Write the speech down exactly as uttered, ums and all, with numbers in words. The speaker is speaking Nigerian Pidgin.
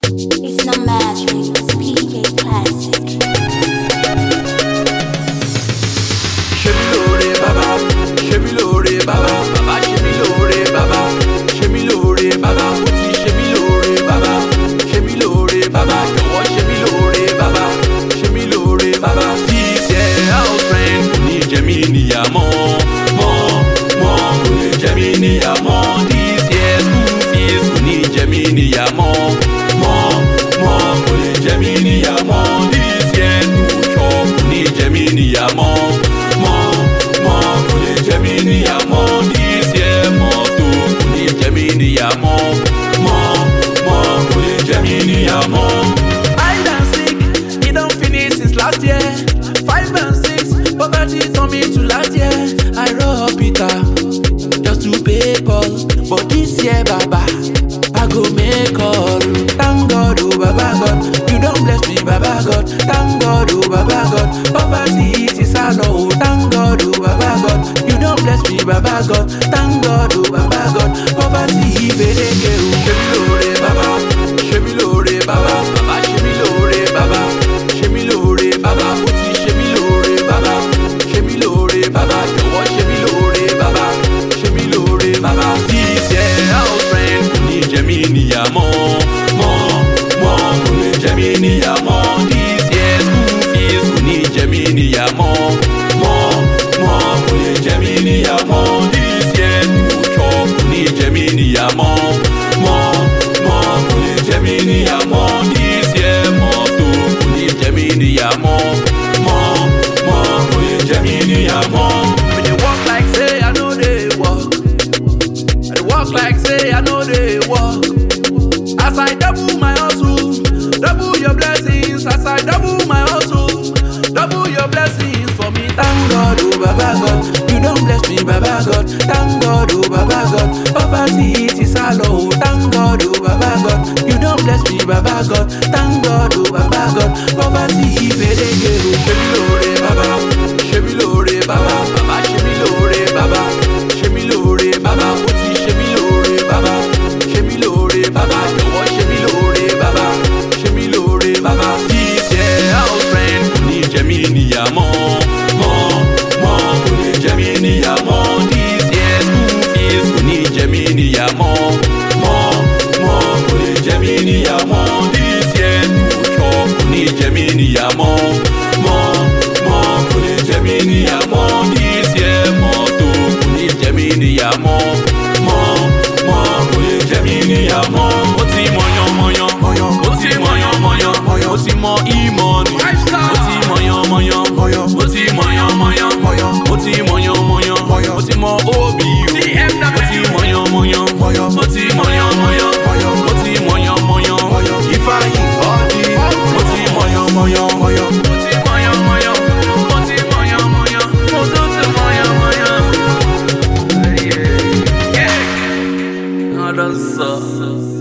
It's not magic, it's P J Classic. Ṣé mi lóore bàbá, ṣé mi lóore bàbá, bàbá ṣé mi lóore bàbá, ṣé mi lóore bàbá, ó ti ṣé mi lóore bàbá, ṣé mi lóore bàbá, jọ̀wọ́ ṣé mi lóore bàbá, ṣé mi lóore bàbá. This year house rent kò ní jẹ mí níyà mọ́, mọ́, mọ́, kò ní jẹ mí níyà mọ́. This year school fees kò ní jẹ mí níyà mọ́, mọ́, mọ́, kò ní jẹ mí níyà mọ́. This year no shop kò ní jẹ mí níyà mọ́. This year mọ́tò kò ní jẹ mí níyà mọ́, mọ́, mọ́, kò ní jẹ mí níyà mọ́. Hide and seek, e don finish since last year. Five and six, poverty turn me to last year. I rob Peter just to pay Paul, but this year baba, I go make all. Thank God, oh Baba God, you don bless me Baba God. Thank God, oh Baba God, poverty it is alone. Thank God, oh Baba God, you don bless me Baba God. Thank God, oh Baba God, poverty ìfẹ́lẹ́kẹ̀ o. Ṣé mi lóore bàbá, ṣé mi lóore bàbá, bàbá ṣé mi lóore bàbá, ṣé mi lóore bàbá, ó ti ṣé mi lóore bàbá, ṣé mi lóore bàbá, jọ̀wọ́ ṣé mi lóore bàbá, ṣé mi lóore bàbá. This year house rent kò ní jẹ mí níyà mọ́, mọ́, mọ́, kò ní jẹ mí níyà mọ́. This year school fees kò ní jẹ mí níyà mọ́, mọ́, mọ́, kò ní jẹ mí níyà mọ́. This year no shop kò ní jẹ mí níyà mọ́, mọ́, mọ́, kò ní jẹ mí níyà mọ́. This year mọ́tò kò ní jẹ mí níyà mọ́, mọ́, mọ́, kò ní jẹ mí níyà mọ́. When you walk like say I know they walk, I dey walk like say I know they walk. As I double my hustle, double your blessings. As I double my hustle, double your blessings for me. Thank God, oh Baba God, you don bless me Baba God. Thank God, oh Baba God, poverty it is alone. Thank God, oh Baba God, you don bless me Baba God. Thank God, oh Baba God, poverty ìfẹ́lẹ́kẹ̀ o. Ṣé mi lóore bàbá, ṣé mi lóore bàbá, bàbá ṣé mi lóore bàbá, ṣé mi lóore bàbá, ó ti ṣé mi lóore bàbá, ṣé mi lóore bàbá, jọ̀wọ́ ṣé mi lóore bàbá, ṣé mi lóore bàbá. This year house rent kò ní jẹ mí níyà mọ́, mọ́, mọ́, kò ní jẹ mí níyà mọ́. This year school fees kò ní jẹ mí níyà mọ́, mọ́, mọ́, kò ní jẹ mí níyà mọ́. This year no shop kò ní jẹ mí níyà mọ́, mọ́, mọ́, kò ní jẹ mí níyà mọ́. This year mọ́tò kò ní jẹ mí níyà mọ́, mọ́, mọ́, kò ní jẹ mí níyà mọ́. Ó ti mọ̀yán mọ̀yán, ó ti mọ̀yán mọ̀yán, ó ti mọ ìmọ̀ni, ó ti mọ̀yán mọ̀yán, ó ti mọ̀yán mọ̀yán, ó ti mọ̀yán mọ̀yán, ó ti mọ òbí o, ó ti mọ̀yán mọ̀yán, ó ti mọ̀yán mọ̀yán, ó ti mọ̀yán mọ̀yán, Ifeanyi ọ̀dí, ó ti mọ̀yán mọ̀yán, ó ti mọ̀yán mọ̀yán, ó ti mọ̀yán mọ̀yán, ó tún ti mọ̀yán mọ̀yán. Ọ̀dọ̀ sọ.